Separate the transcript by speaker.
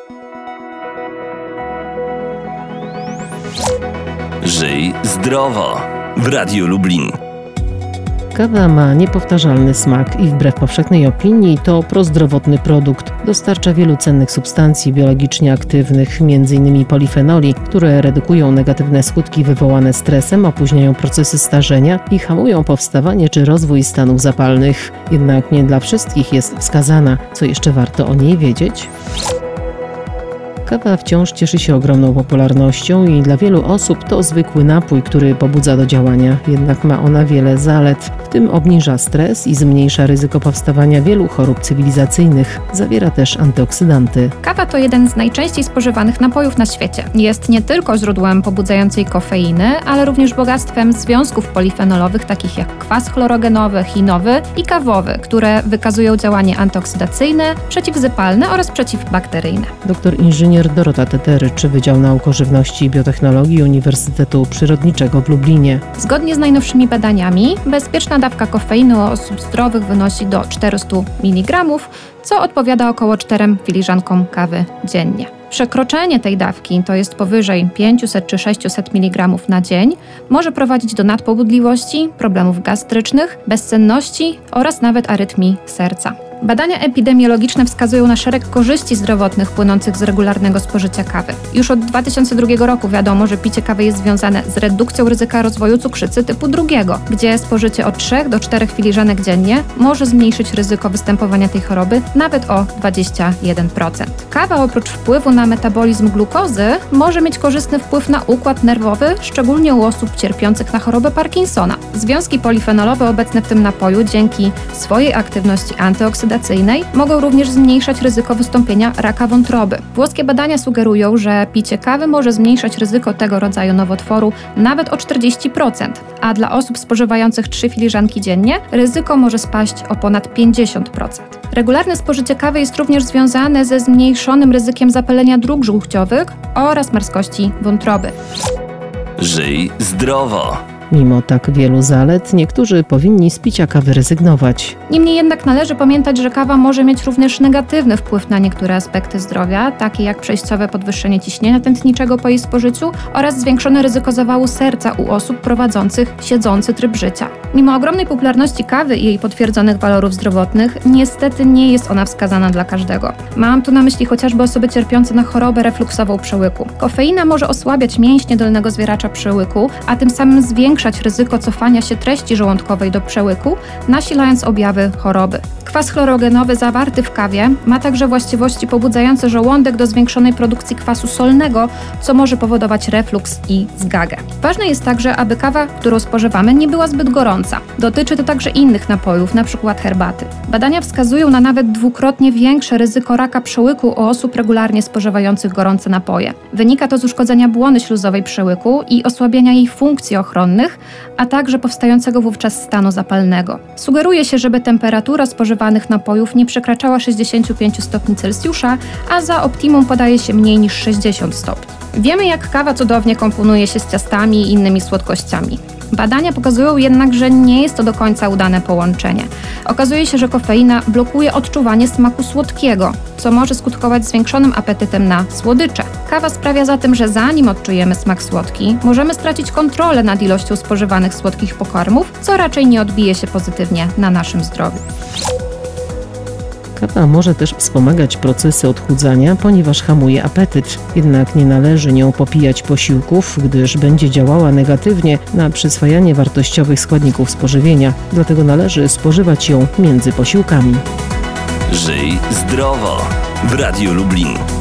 Speaker 1: Żyj zdrowo w Radiu Lublin.
Speaker 2: Kawa ma niepowtarzalny smak i wbrew powszechnej opinii to prozdrowotny produkt. Dostarcza wielu cennych substancji biologicznie aktywnych, m.in. polifenoli, które redukują negatywne skutki wywołane stresem, opóźniają procesy starzenia i hamują powstawanie czy rozwój stanów zapalnych. Jednak nie dla wszystkich jest wskazana. Co jeszcze warto o niej wiedzieć? Kawa wciąż cieszy się ogromną popularnością i dla wielu osób to zwykły napój, który pobudza do działania. Jednak ma ona wiele zalet, w tym obniża stres i zmniejsza ryzyko powstawania wielu chorób cywilizacyjnych. Zawiera też antyoksydanty.
Speaker 3: Kawa to jeden z najczęściej spożywanych napojów na świecie. Jest nie tylko źródłem pobudzającej kofeiny, ale również bogactwem związków polifenolowych takich jak kwas chlorogenowy, chinowy i kawowy, które wykazują działanie antyoksydacyjne, przeciwzapalne oraz przeciwbakteryjne.
Speaker 2: Doktor inżynier Dorota Teterycz, Wydział Nauk o Żywności i Biotechnologii Uniwersytetu Przyrodniczego w Lublinie.
Speaker 3: Zgodnie z najnowszymi badaniami, bezpieczna dawka kofeiny u osób zdrowych wynosi do 400 mg, co odpowiada około 4 filiżankom kawy dziennie. Przekroczenie tej dawki, to jest powyżej 500 czy 600 mg na dzień, może prowadzić do nadpobudliwości, problemów gastrycznych, bezsenności oraz nawet arytmii serca. Badania epidemiologiczne wskazują na szereg korzyści zdrowotnych płynących z regularnego spożycia kawy. Już od 2002 roku wiadomo, że picie kawy jest związane z redukcją ryzyka rozwoju cukrzycy typu 2, gdzie spożycie od 3 do 4 filiżanek dziennie może zmniejszyć ryzyko występowania tej choroby nawet o 21%. Kawa oprócz wpływu na metabolizm glukozy może mieć korzystny wpływ na układ nerwowy, szczególnie u osób cierpiących na chorobę Parkinsona. Związki polifenolowe obecne w tym napoju dzięki swojej aktywności antyoksydantycznej mogą również zmniejszać ryzyko wystąpienia raka wątroby. Włoskie badania sugerują, że picie kawy może zmniejszać ryzyko tego rodzaju nowotworu nawet o 40%, a dla osób spożywających 3 filiżanki dziennie ryzyko może spaść o ponad 50%. Regularne spożycie kawy jest również związane ze zmniejszonym ryzykiem zapalenia dróg żółciowych oraz marskości wątroby.
Speaker 1: Żyj zdrowo.
Speaker 2: Mimo tak wielu zalet, niektórzy powinni z picia kawy rezygnować.
Speaker 3: Niemniej jednak należy pamiętać, że kawa może mieć również negatywny wpływ na niektóre aspekty zdrowia, takie jak przejściowe podwyższenie ciśnienia tętniczego po jej spożyciu oraz zwiększone ryzyko zawału serca u osób prowadzących siedzący tryb życia. Mimo ogromnej popularności kawy i jej potwierdzonych walorów zdrowotnych, niestety nie jest ona wskazana dla każdego. Mam tu na myśli chociażby osoby cierpiące na chorobę refluksową przełyku. Kofeina może osłabiać mięśnie dolnego zwieracza przełyku, a tym samym zwiększać ryzyko cofania się treści żołądkowej do przełyku, nasilając objawy choroby. Kwas chlorogenowy zawarty w kawie ma także właściwości pobudzające żołądek do zwiększonej produkcji kwasu solnego, co może powodować refluks i zgagę. Ważne jest także, aby kawa, którą spożywamy, nie była zbyt gorąca. Dotyczy to także innych napojów, np. herbaty. Badania wskazują na nawet 2-krotnie większe ryzyko raka przełyku u osób regularnie spożywających gorące napoje. Wynika to z uszkodzenia błony śluzowej przełyku i osłabienia jej funkcji ochronnych, a także powstającego wówczas stanu zapalnego. Sugeruje się, żeby temperatura spożywanych napojów nie przekraczała 65 stopni Celsjusza, a za optimum podaje się mniej niż 60 stopni. Wiemy, jak kawa cudownie komponuje się z ciastami i innymi słodkościami. Badania pokazują jednak, że nie jest to do końca udane połączenie. Okazuje się, że kofeina blokuje odczuwanie smaku słodkiego, co może skutkować zwiększonym apetytem na słodycze. Kawa sprawia zatem, że zanim odczujemy smak słodki, możemy stracić kontrolę nad ilością spożywanych słodkich pokarmów, co raczej nie odbije się pozytywnie na naszym zdrowiu.
Speaker 2: Kawa może też wspomagać procesy odchudzania, ponieważ hamuje apetyt. Jednak nie należy nią popijać posiłków, gdyż będzie działała negatywnie na przyswajanie wartościowych składników z pożywienia. Dlatego należy spożywać ją między posiłkami.
Speaker 1: Żyj zdrowo w Radiu Lublin.